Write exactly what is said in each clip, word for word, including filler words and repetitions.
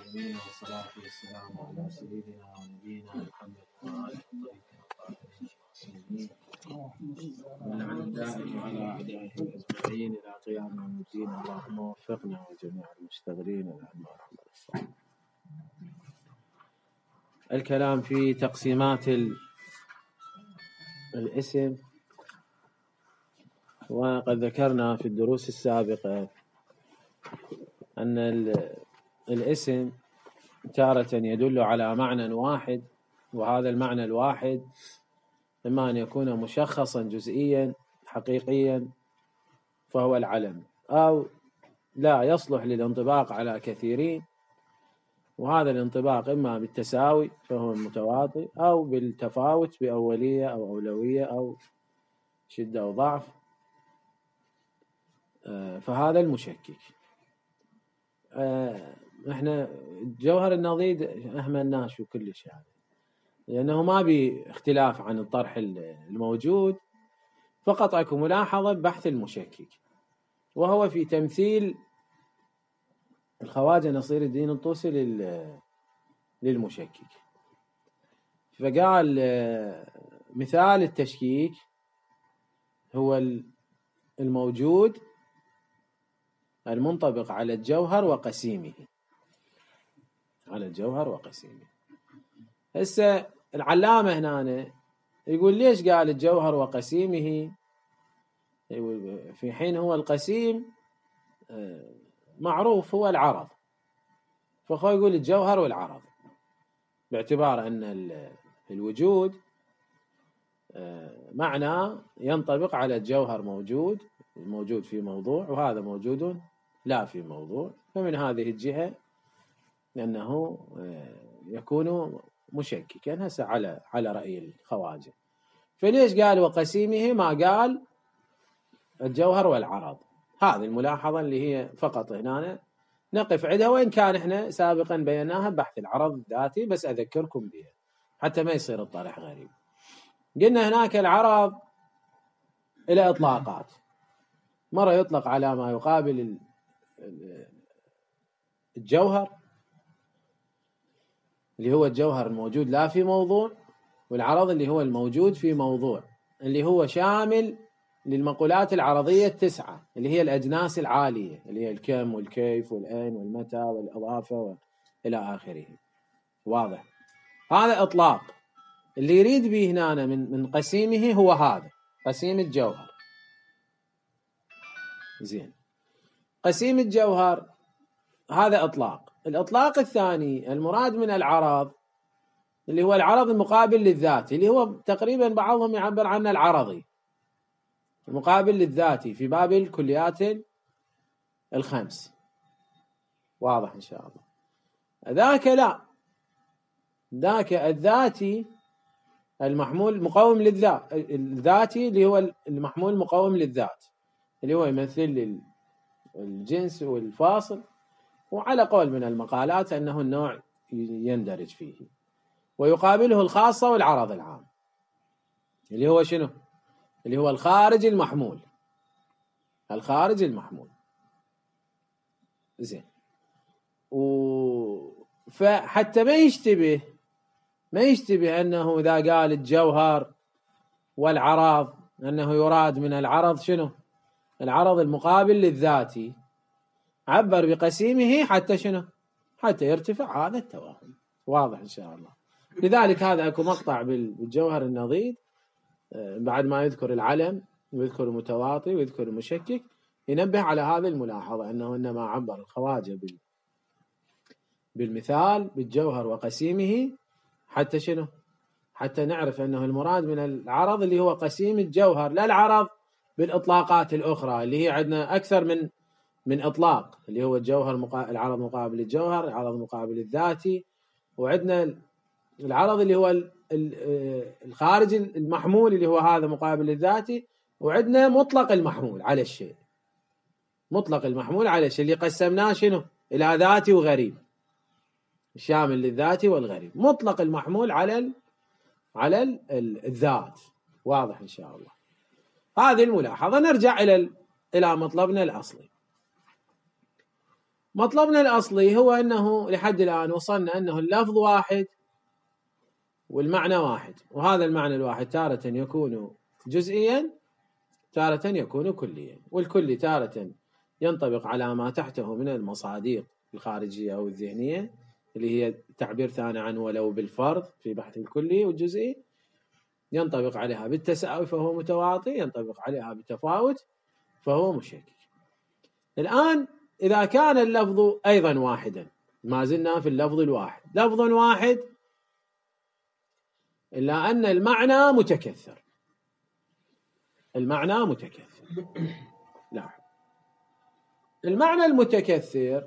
العالمين، والصلاة والسلام على سيدنا ونبينا محمد وعلى آله الطيبين المعصومين وعلى الدائم على أعدائه أجمعين إلى قيام يوم الدين. اللهم وفقنا وجميع المشتغلين الأنوار محمد الصالح. الكلام في تقسيمات الاسم، وقد ذكرنا في الدروس السابقة أن الاسم تارة يدل على معنى واحد، وهذا المعنى الواحد إما أن يكون مشخصا جزئيا حقيقيا فهو العلم، أو لا يصلح للانطباق على كثيرين، وهذا الانطباق إما بالتساوي فهو المتواطئ، أو بالتفاوت بأولية أو أولوية أو شدة أو ضعف، فهذا المشكك. احنا جوهر النضيد اهملناه شو كلش يعني، لانه ما باختلاف عن الطرح الموجود، فقط اكو ملاحظه بحث المشكك، وهو في تمثيل الخواجه نصير الدين الطوسي للمشكك. فقال مثال التشكيك هو الموجود المنطبق على الجوهر وقسيمه، على الجوهر وقسيمه. هسه العلامة هنا يقول ليش قال الجوهر وقسيمه في حين هو القسيم معروف هو العرض، فهو يقول الجوهر والعرض، باعتبار أن الوجود معنى ينطبق على الجوهر موجود، الموجود في موضوع، وهذا موجود لا في موضوع، فمن هذه الجهة لأنه يكون مشككا هسه على على رأي الخواجة. فليش قال وقسيمه ما قال الجوهر والعرض؟ هذه الملاحظة اللي هي فقط هنا نقف عندها، وإن كان احنا سابقا بيناها بحث العرض الذاتي، بس أذكركم بها حتى ما يصير الطرح غريب. قلنا هناك العرض إلى إطلاقات، مرة يطلق على ما يقابل الجوهر اللي هو الجوهر الموجود لا في موضوع، والعرض اللي هو الموجود في موضوع، اللي هو شامل للمقولات العرضية التسعة اللي هي الأجناس العالية، اللي هي الكم والكيف والأين والمتى والإضافة إلى آخره. واضح؟ هذا إطلاق. اللي يريد به هنا من من قسيمه هو هذا قسيم الجوهر. زين، قسيم الجوهر هذا إطلاق. الإطلاق الثاني المراد من العرض اللي هو العرض المقابل للذاتي، اللي هو تقريبا بعضهم يعبر عنه العرضي، المقابل للذاتي في باب الكليات الخمس. واضح إن شاء الله؟ ذاك لا، ذاك الذاتي المحمول مقاوم للذات، الذاتي اللي هو المحمول مقاوم للذات، اللي هو يمثل الجنس والفاصل، وعلى قول من المقالات أنه النوع يندرج فيه، ويقابله الخاصة والعرض العام اللي هو شنو؟ اللي هو الخارج المحمول، الخارج المحمول. زين، و فحتى ما يشتبه ما يشتبه أنه إذا قال الجوهر والعرض أنه يراد من العرض شنو؟ العرض المقابل للذاتي، عبر بقسيمه حتى شنو؟ حتى يرتفع هذا التوهم. واضح إن شاء الله؟ لذلك هذا أكو مقطع بالجوهر النضيد بعد ما يذكر العلم ويذكر المتواطئ ويذكر المشكك، ينبه على هذه الملاحظة أنه إنما عبر الخواجة بالمثال بالجوهر وقسيمه حتى شنو؟ حتى نعرف أنه المراد من العرض اللي هو قسيم الجوهر، لا العرض بالإطلاقات الأخرى اللي هي عندنا أكثر من من إطلاق، اللي هو الجوهر مقا... العرض مقابل للجوهر، العرض مقابل الذاتي، وعندنا العرض اللي هو الخارج المحمول اللي هو هذا مقابل للذاتي، وعندنا مطلق المحمول على الشيء، مطلق المحمول على الشيء اللي قسمناه شنو؟ إلى ذاتي وغريب، شامل للذاتي والغريب، مطلق المحمول على ال... على ال... الذات. واضح إن شاء الله؟ هذه الملاحظة. نرجع إلى ال... إلى مطلبنا الأصلي. مطلبنا الأصلي هو أنه لحد الآن وصلنا أنه اللفظ واحد والمعنى واحد، وهذا المعنى الواحد تارة يكون جزئيا، تارة يكون كليا، والكلي تارة ينطبق على ما تحته من المصادق الخارجية أو الذهنية اللي هي تعبير ثاني عن ولو بالفرض في بحث الكلي والجزئي، ينطبق عليها بالتساوي فهو متواطي، ينطبق عليها بالتفاوت فهو مشكك. الآن إذا كان اللفظ أيضا واحدا، ما زلنا في اللفظ الواحد، لفظ واحد إلا أن المعنى متكثر، المعنى متكثر. لا، المعنى المتكثر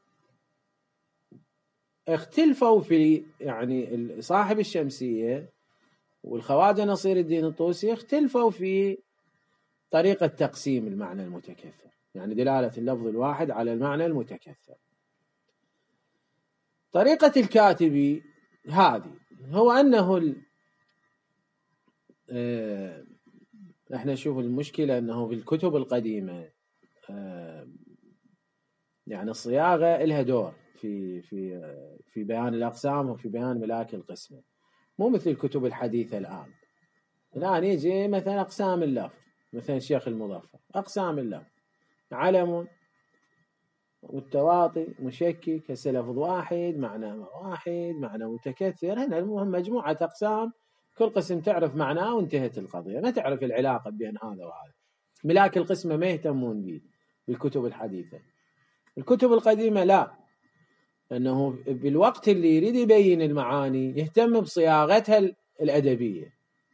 اختلفوا في، يعني صاحب الشمسية والخواجة نصير الدين الطوسي اختلفوا في طريقة تقسيم المعنى المتكثر، يعني دلالة اللفظ الواحد على المعنى المتكثر. طريقة الكاتبي هذه هو أنه ال... اه... احنا نشوف المشكلة أنه في الكتب القديمة اه... يعني الصياغة لها دور في في في بيان الأقسام وفي بيان ملاك القسمة، مو مثل الكتب الحديثة الآن. الآن يجي مثلا أقسام اللفظ، مثلا الشيخ المظفر أقسام اللفظ: علم، متواطي، مشكك، هسه لفظ واحد، معنى واحد، معنى متكثر. هنا المهم مجموعة أقسام، كل قسم تعرف معناه وانتهت القضية، ما تعرف العلاقة بين هذا وهذا. ملاك القسمة ما يهتمون به بالكتب الحديثة. الكتب القديمة لا، أنه بالوقت اللي يريد يبين المعاني يهتم بصياغتها الأدبية،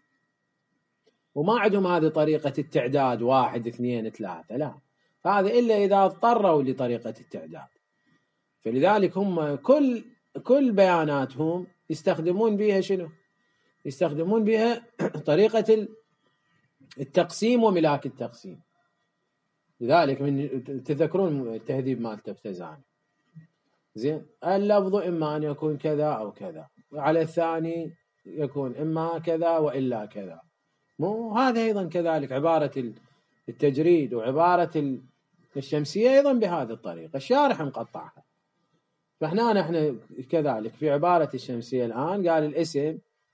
وما عندهم هذه طريقة التعداد واحد اثنين ثلاثة، لا، هذا إلا إذا اضطروا لطريقة التعداد. فلذلك هم كل كل بياناتهم يستخدمون بها شنو؟ يستخدمون بها طريقة التقسيم وملاك التقسيم. لذلك من تذكرون التهذيب مال تفتزاني، زين، اللفظ إما أن يكون كذا أو كذا، وعلى الثاني يكون إما كذا وإلا كذا. مو هذا أيضا كذلك عبارة التجريد وعبارة الشمسية أيضا بهذه الطريقة، الشارح مقطعها. فإحنا نحن كذلك في عبارة الشمسية الآن قال الاسم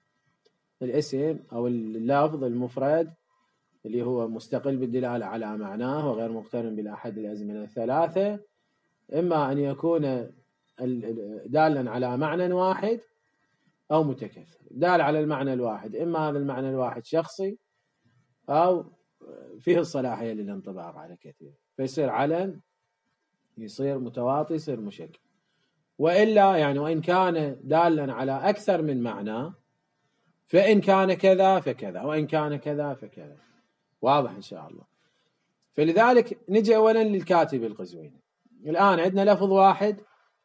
الاسم أو اللفظ المفرد اللي هو مستقل بالدلالة على معناه وغير مقترن بالأحد الأزمنة الثلاثة، إما أن يكون دالا على معنى واحد أو متكثر. دال على المعنى الواحد، إما هذا المعنى الواحد شخصي أو فيه الصلاحية للانطباق على كثير، فيصير علم، يصير متواطي، يصير مشكل. وإلا يعني وإن كان دالا على أكثر من معنى، فإن كان كذا فكذا، وإن كان كذا فكذا. واضح إن شاء الله. فلذلك نجي أولا للكاتب القزويني. الآن عندنا لفظ واحد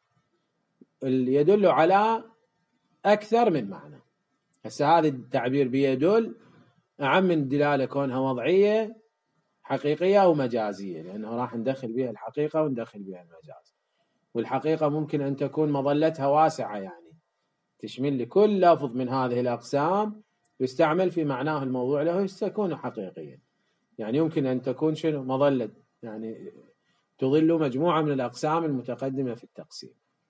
يدل على أكثر من معنى. هسه هذا التعبير بيدل أعم من الدلالة كونها وضعية حقيقية أو مجازية، لأنه راح ندخل بها الحقيقة وندخل بها المجاز. والحقيقة ممكن أن تكون مظلتها واسعة، يعني تشمل لكل لفظ من هذه الأقسام يستعمل في معناه الموضوع له يكون حقيقيا. يعني يمكن أن تكون شنو مظلة، يعني تظل مجموعة من الأقسام المتقدمة في التقسيم.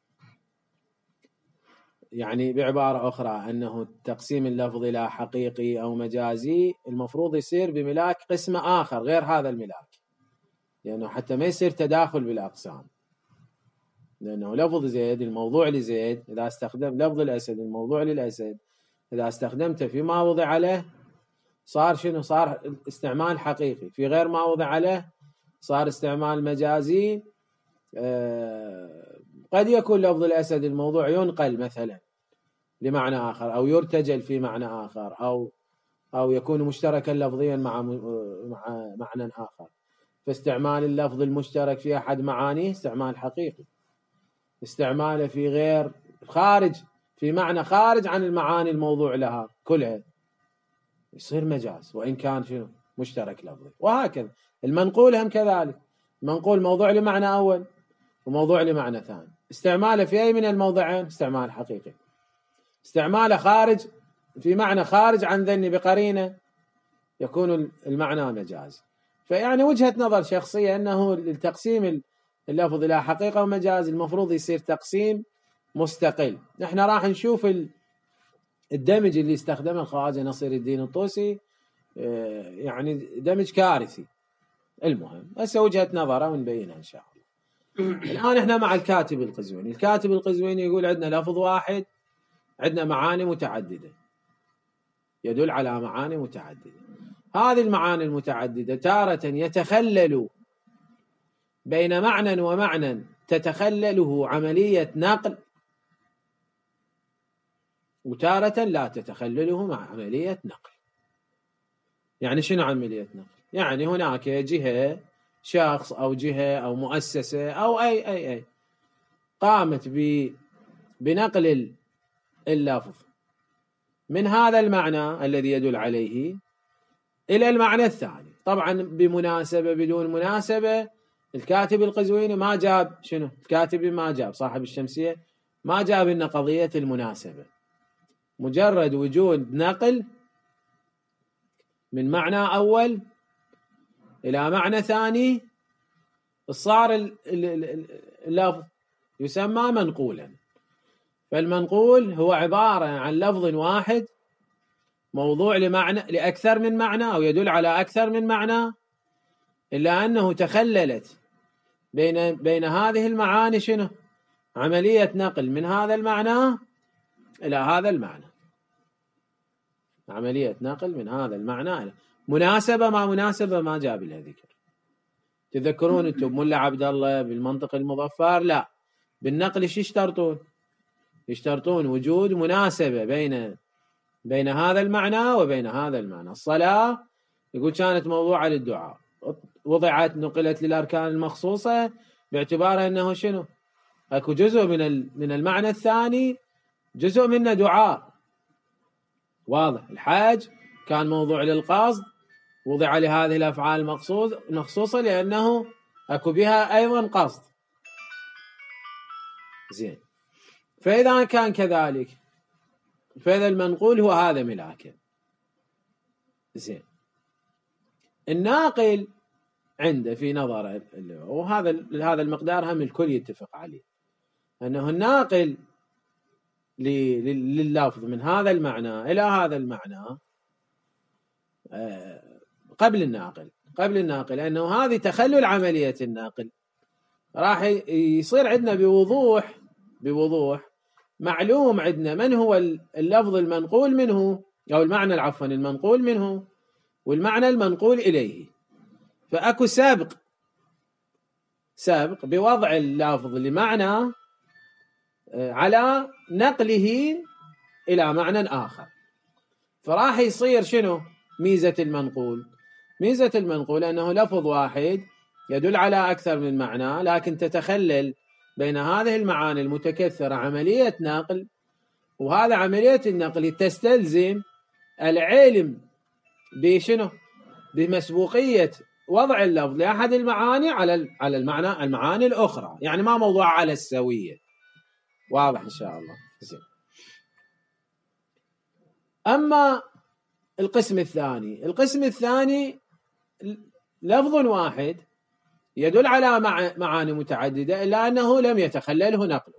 يعني بعبارة أخرى أنه تقسيم اللفظ إلى حقيقي أو مجازي المفروض يصير بملاك قسم آخر غير هذا الملاك، لأنه حتى ما يصير تداخل بالأقسام. لأنه لفظ زيد الموضوع لزيد، إذا استخدم لفظ الأسد الموضوع للأسد، إذا استخدمته فيما وضع له صار شنو؟ صار استعمال حقيقي. في غير ما وضع له صار استعمال مجازي. أه قد يكون لفظ الأسد الموضوع ينقل مثلا لمعنى آخر، أو يرتجل في معنى آخر، أو أو يكون مشتركا لفظيا مع مع معنى آخر. فاستعمال اللفظ المشترك في أحد معانيه استعمال حقيقي، استعماله في غير خارج في معنى خارج عن المعاني الموضوع لها كلها يصير مجاز، وإن كان شنو مشترك لفظي. وهكذا المنقول هم كذلك، منقول موضوع لمعنى أول وموضوع لمعنى ثاني، استعماله في أي من الموضعين استعمال حقيقي، استعماله خارج في معنى خارج عن ذني بقرينة يكون المعنى مجاز. فيعني وجهة نظر شخصية أنه التقسيم اللفظ إلى حقيقة ومجاز المفروض يصير تقسيم مستقل. نحن راح نشوف الدمج اللي استخدمه الخواجة نصير الدين الطوسي، يعني دمج كارثي. المهم هسه وجهة نظره ونبينها إن شاء الله. الآن احنا مع الكاتب القزويني. الكاتب القزويني يقول عندنا لفظ واحد عندنا معاني متعددة، يدل على معاني متعددة. هذه المعاني المتعددة تارة يتخلل بين معنى ومعنى تتخلله عملية نقل، وتارة لا تتخلله مع عملية نقل. يعني شنو عملية نقل؟ يعني هناك جهة، شخص أو جهة أو مؤسسة أو أي أي أي قامت بنقل اللفظ من هذا المعنى الذي يدل عليه إلى المعنى الثاني، طبعا بمناسبة بدون مناسبة. الكاتب القزويني ما جاب شنو؟ الكاتب ما جاب صاحب الشمسية ما جاب لنا قضية المناسبة، مجرد وجود نقل من معنى أول إلى معنى ثاني صار اللفظ يسمى منقولا. فالمنقول هو عبارة عن لفظ واحد موضوع لمعنى لأكثر من معنى أو يدل على أكثر من معنى، إلا أنه تخللت بين بين هذه المعاني شنو؟ عملية نقل من هذا المعنى إلى هذا المعنى، عملية نقل من هذا المعنى إلى مناسبة. ما مناسبة ما جاب لها ذكر. تذكرون انتم ملا عبد الله بالمنطق المظفر؟ لا، بالنقل ايش يشترطون؟ يشترطون وجود مناسبة بين بين هذا المعنى وبين هذا المعنى. الصلاة يقول كانت موضوعة للدعاء، وضعت نقلت للأركان المخصوصة باعتبار أنه شنو؟ اكو جزء من من المعنى الثاني جزء منه دعاء. واضح؟ الحج كان موضوع للقصد، وضع لهذه الأفعال المخصوصة لأنه اكو بها أيضا قصد. زين، فإذا كان كذلك فإذا المنقول هو هذا ملاكه. زين، الناقل عنده في نظره، وهذا هذا المقدار هم الكل يتفق عليه، أنه الناقل لللفظ من هذا المعنى إلى هذا المعنى قبل الناقل قبل الناقل لأنه هذه تخلل عملية الناقل راح يصير عندنا بوضوح بوضوح معلوم عندنا من هو اللفظ المنقول منه، أو المعنى العفوا المنقول منه، والمعنى المنقول إليه. فأكو سابق سابق بوضع اللفظ لمعنى على نقله إلى معنى آخر. فراح يصير شنو ميزة المنقول؟ ميزة المنقول أنه لفظ واحد يدل على أكثر من معنى، لكن تتخلل بين هذه المعاني المتكثرة عملية نقل، وهذا عملية النقل تستلزم العلم بشنو؟ بمسبوقية وضع اللفظ لأحد المعاني على على المعنى المعاني الأخرى، يعني ما موضوع على السوية. واضح إن شاء الله؟ زين. أما القسم الثاني القسم الثاني لفظ واحد يدل على معاني متعددة إلا أنه لم يتخلله نقله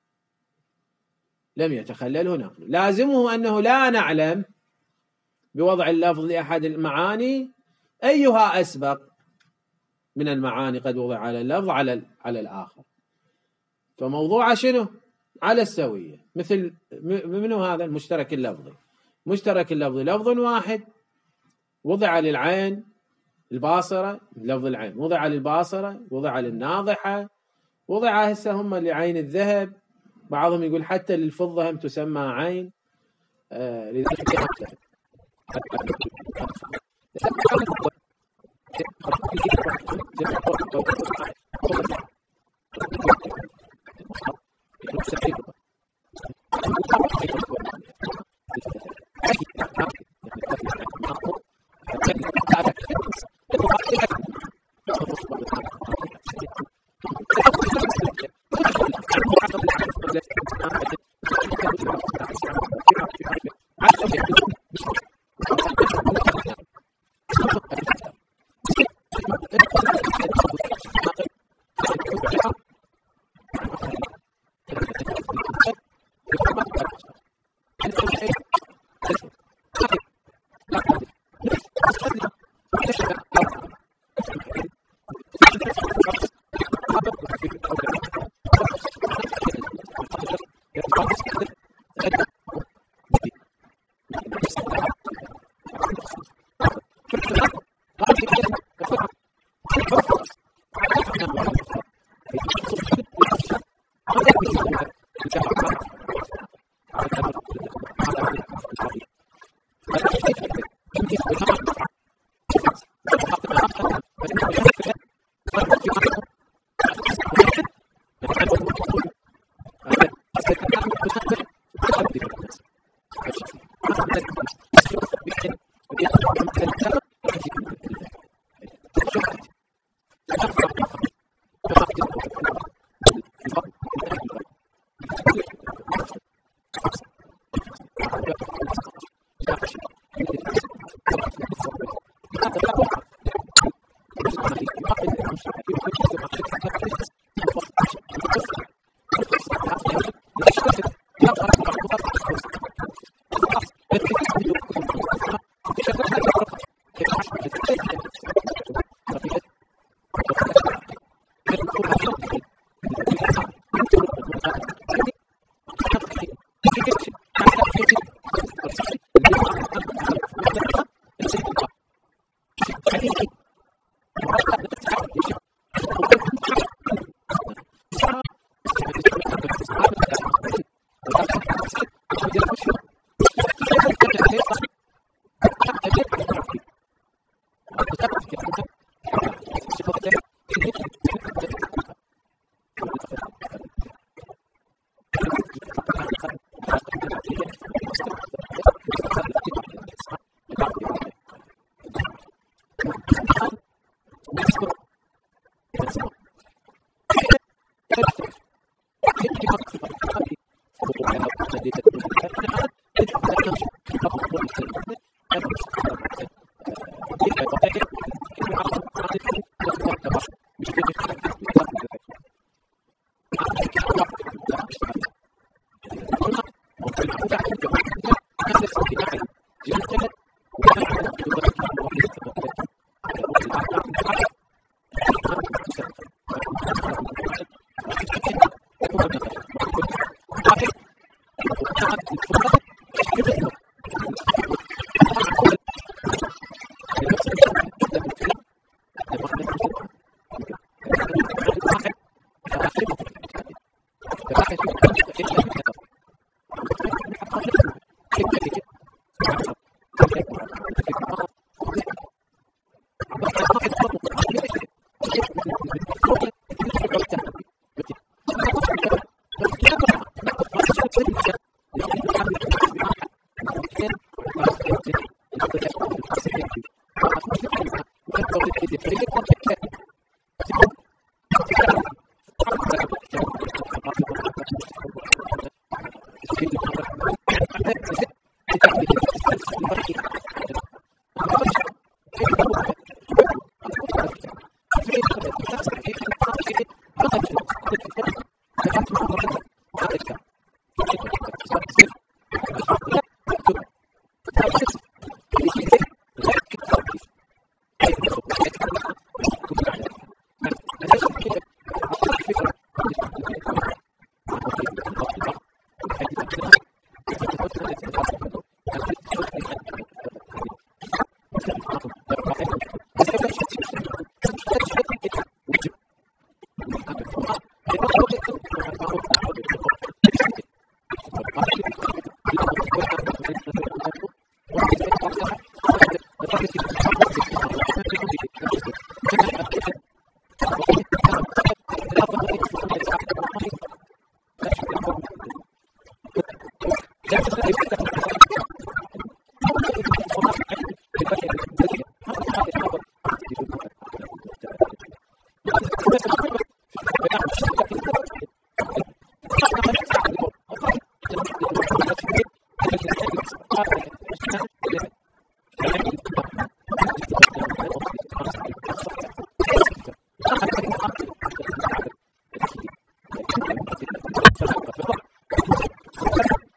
لم يتخلله نقله لازمه أنه لا نعلم بوضع اللفظ لأحد المعاني أيها أسبق من المعاني قد وضع على اللفظ على على الآخر. فموضوع شنو؟ على السوية. مثل منه هذا المشترك اللفظي. مشترك اللفظي لفظ واحد وضع للعين الباصرة، لفظ العين وضع للباصرة، وضع للناضحة، وضع هسه هم لعين الذهب، بعضهم يقول حتى للفضة هم تسمى عين. آه لذلك Thank you.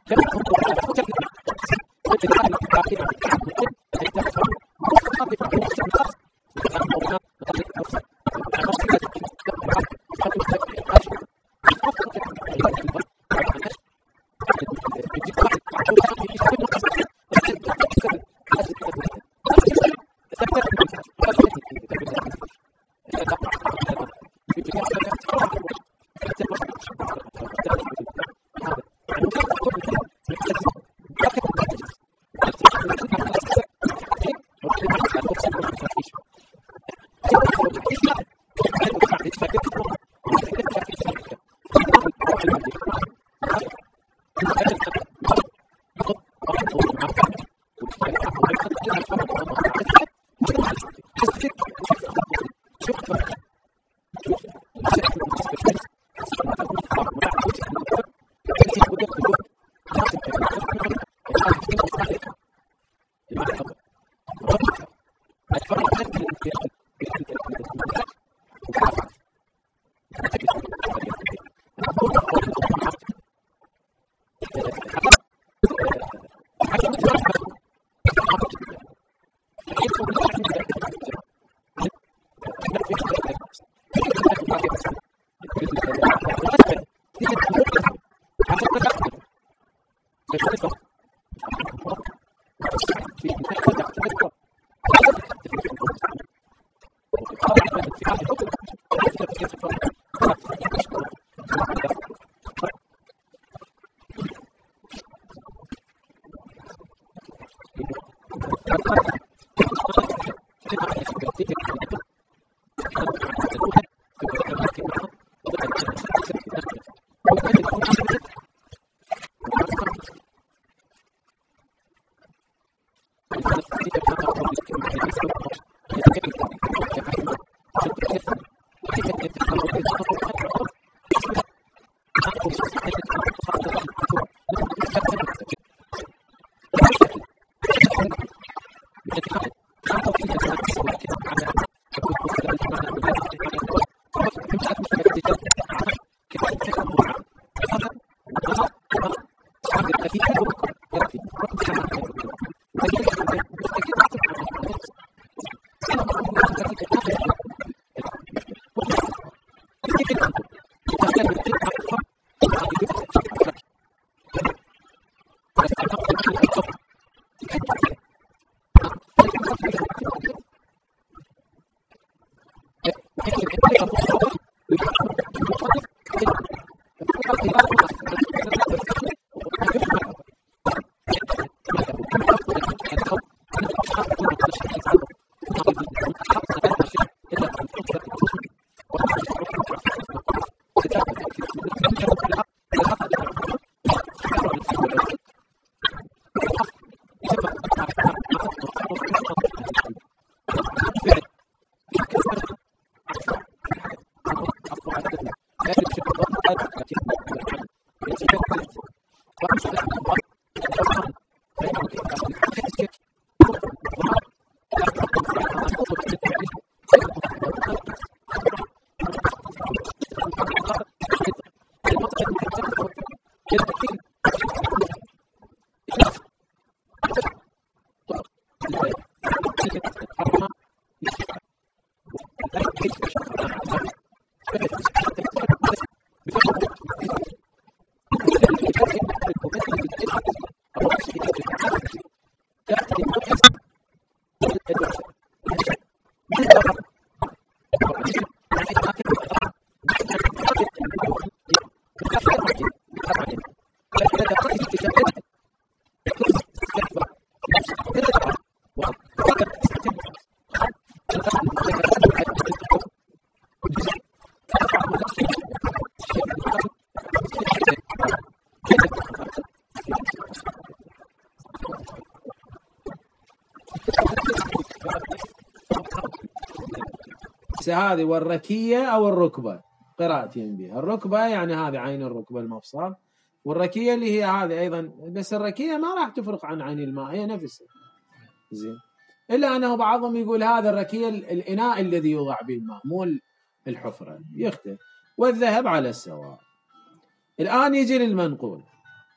هذه والركية أو الركبة قراءتين بها. الركبة يعني هذه عين الركبة المفصل، والركية اللي هي هذه أيضا، بس الركية ما راح تفرق عن عين الماء، هي نفسها زين، إلا أنه بعضهم يقول هذا الركية الإناء الذي يوضع به الماء مو الحفرة، يختلف. والذهب على السواء. الآن يجي للمنقول.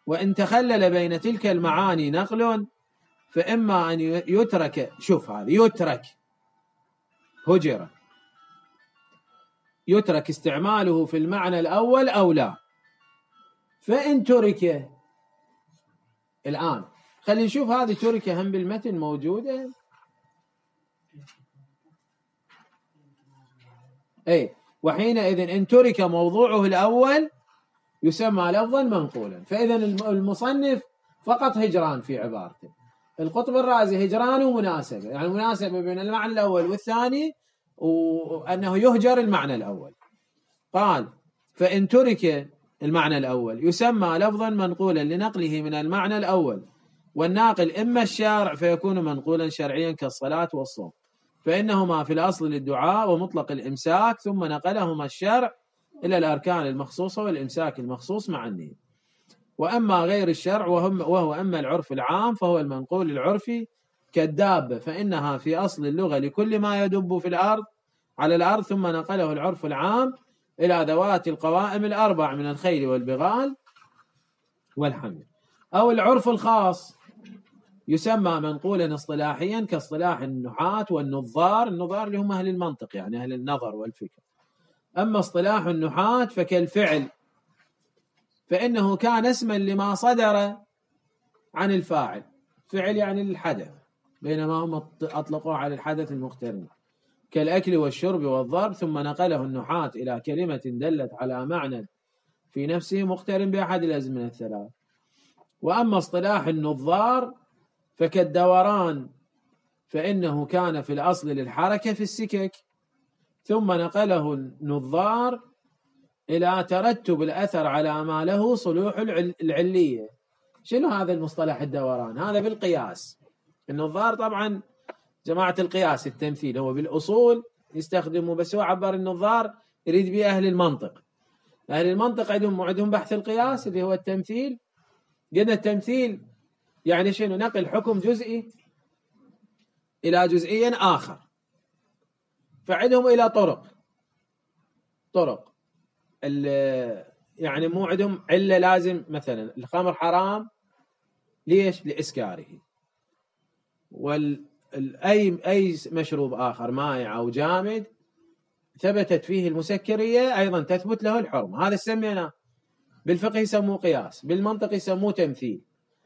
وإن تخلل بين تلك المعاني نقل فإما أن يترك، شوف هذا يترك هجر، يترك استعماله في المعنى الأول أو لا. فإن ترك، الآن خلينا نشوف هذه ترك هم بالمتن موجودة. أي وحينئذ إن ترك موضوعه الأول يسمى لفظا منقولا. فإذا المصنف فقط هجران في عبارته، القطب الرازي هجران ومناسبة، يعني مناسبة بين المعنى الأول والثاني، وأنه يهجر المعنى الأول. قال فإن ترك المعنى الأول يسمى لفظا منقولا لنقله من المعنى الأول، والناقل إما الشارع فيكون منقولا شرعيا كالصلاة والصوم، فإنهما في الأصل للدعاء ومطلق الإمساك، ثم نقلهما الشرع إلى الأركان المخصوصة والإمساك المخصوص مع النية. وأما غير الشرع وهم وهو أما العرف العام فهو المنقول العرفي كالدابة، فإنها في أصل اللغة لكل ما يدب في الأرض على الأرض، ثم نقله العرف العام إلى ذوات القوائم الأربع من الخيل والبغال والحمير. أو العرف الخاص يسمى منقولا اصطلاحيا كاصطلاح النحاة والنظار، النظار اللي هم أهل المنطق يعني أهل النظر والفكر. أما اصطلاح النحاة فكالفعل، فإنه كان اسما لما صدر عن الفاعل، فعل يعني الحدث، بينما هم أطلقوا على الحدث المقترن كالأكل والشرب والضرب، ثم نقله النحاة إلى كلمة دلت على معنى في نفسه مقترن بأحد الأزمنة الثلاث. وأما اصطلاح النظار فكالدوران، فإنه كان في الأصل للحركة في السكك، ثم نقله النظار إلى ترتب الأثر على ما له صلوح العلية. شنو هذا المصطلح الدوران؟ هذا بالقياس. النظار طبعا جماعة القياس التمثيل، هو بالأصول يستخدمه، بس هو عبر النظار يريد به أهل المنطق. أهل المنطق عندهم عندهم بحث القياس اللي هو التمثيل. قلنا التمثيل يعني شنو؟ نقل حكم جزئي إلى جزئي آخر. فعندهم إلى طرق طرق يعني مو عندهم علة لازم، مثلا الخمر حرام ليش؟ لإسكاره. وال أي أي مشروب آخر مائع أو جامد ثبتت فيه المسكرية أيضا تثبت له الحرمة. هذا سمينا بالفقه يسموه قياس، بالمنطق يسموه تمثيل.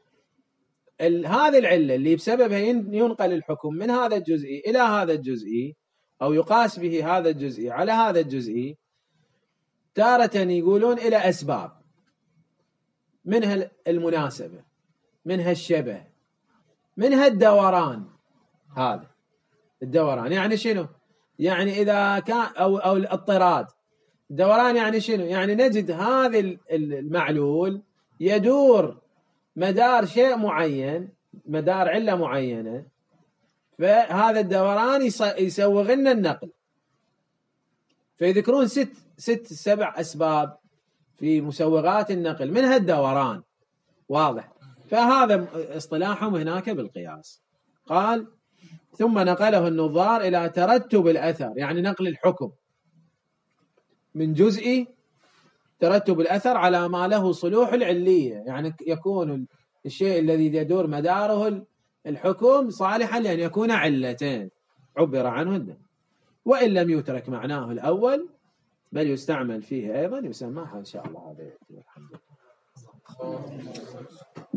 هذه العلة اللي بسببها ينقل الحكم من هذا الجزئي إلى هذا الجزئي، أو يقاس به هذا الجزئي على هذا الجزئي، تارة يقولون إلى أسباب، منها المناسبة، منها الشبه، منها الدوران. هذا الدوران يعني شنو؟ يعني إذا كان أو أو الاضطراد. الدوران يعني شنو؟ يعني نجد هذا المعلول يدور مدار شيء معين، مدار علة معينة، فهذا الدوران يسوغ لنا النقل. فيذكرون ست ست سبع أسباب في مسوغات النقل، منها الدوران. واضح؟ فهذا اصطلاحهم هناك بالقياس. قال ثم نقله النظار إلى ترتب الأثر، يعني نقل الحكم من جزئي، ترتب الأثر على ما له صلوح العلية، يعني يكون الشيء الذي يدور مداره الحكم صالحا لأن يكون علتين عبر عنه الدم. وإن لم يترك معناه الأول بل يستعمل فيه أيضا يسمى إن شاء الله. هذا الحمد لله.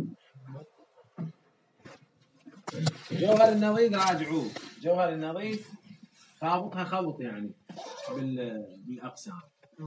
جوهر النظيف راجعوه، جوهر النظيف خابطها خبط يعني بالأقسام.